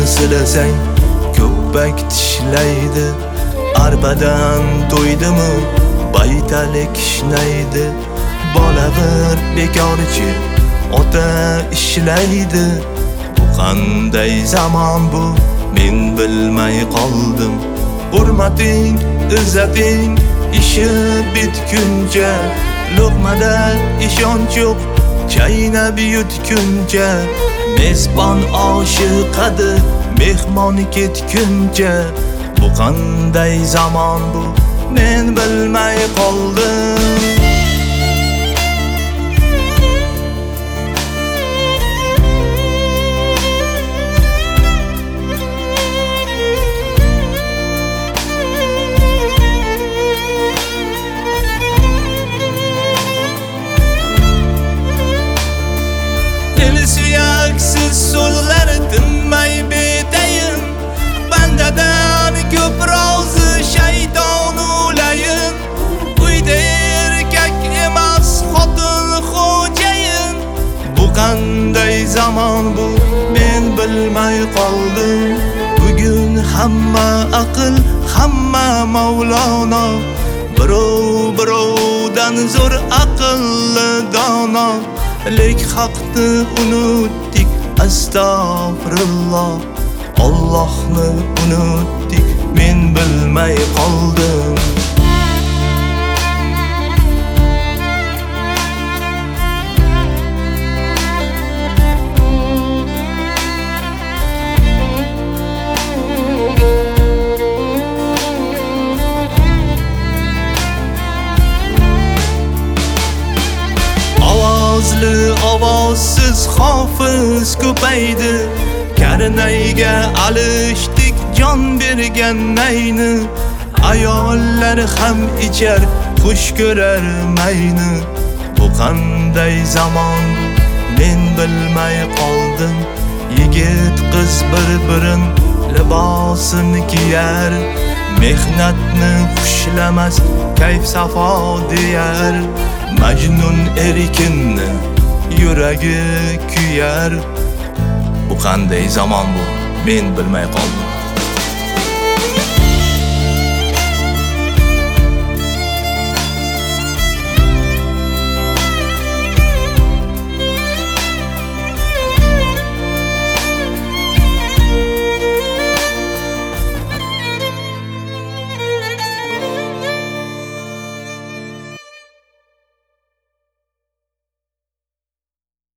silasang ko'ppak tishlaydi. Arbadan to'ydimi baytalik kishnaydi. Bola bir bekorchi ota ishlaydi. Bu qanday zamon bu, men bilmay qoldim. Hurmating, izzating ishi bitguncha, luqmada ishonch yo'q chaynab yutguncha. Mezbon oshiqadi mehmon ketguncha. Bu qanday zamon bu, men bilmay qoldim. Suyaksiz so'zlar tinmay betayin. Bandadan ko'p rozi shayton o'layin. Uyda erkak emas xotin xo'jayin. Bu qanday zamon bu, men bilmay qoldim. Bugun hamma aql, hamma Mavlono. Birovdan zo'r aqlli dono. Lek haqni unutdik, astag'firulloh. Allohni unutdik, men bilmay qoldim. Ovozsiz hofiz ko'paydi. Karnayga alishdik jon bergan nayni. Ayollar ham ichar xush ko'rar mayni. Bu qanday zamon, men bilmay qoldim. Yigit qiz bir-birin libosini kiyar. Mehnatni xushlamas kayf safo deyar. Majnun erkinni yuragi kuyar. Bu qanday zamon bu, men bilmay qoldim.